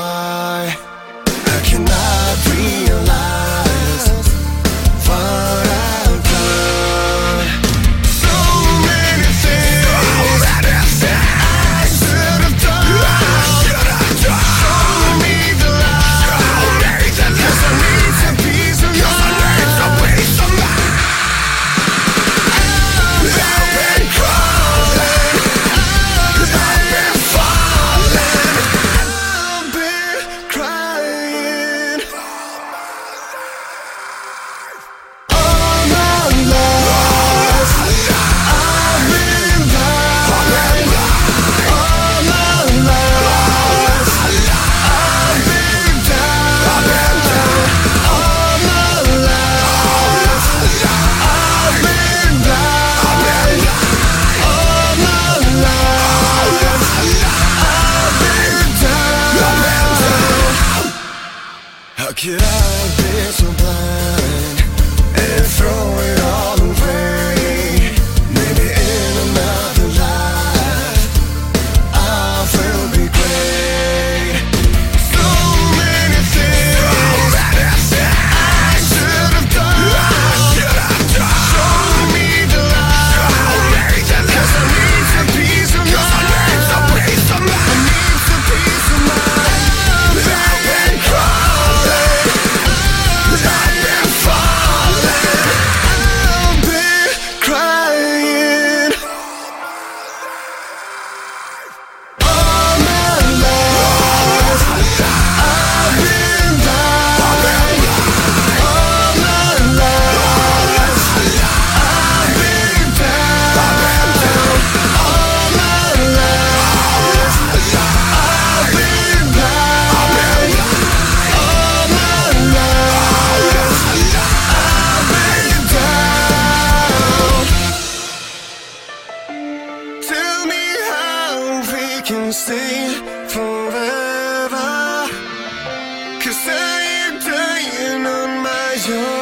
why I cannot realize what I've done. So many things I should have done. Show me the light, 'cause I need some peace of mind. How could I be so blind and throw it all away? Maybe in another life I will be great. So many things I should have done. Show me the light, 'cause I need some peace of mind. I need some peace of mind. I've been crawling, I've been falling, I've been crying. All my life I've been blind. All my life I've been down. All my life I've been blind. All my life I've been down. Tell me how we can stay forever, 'cause I am dying on my own.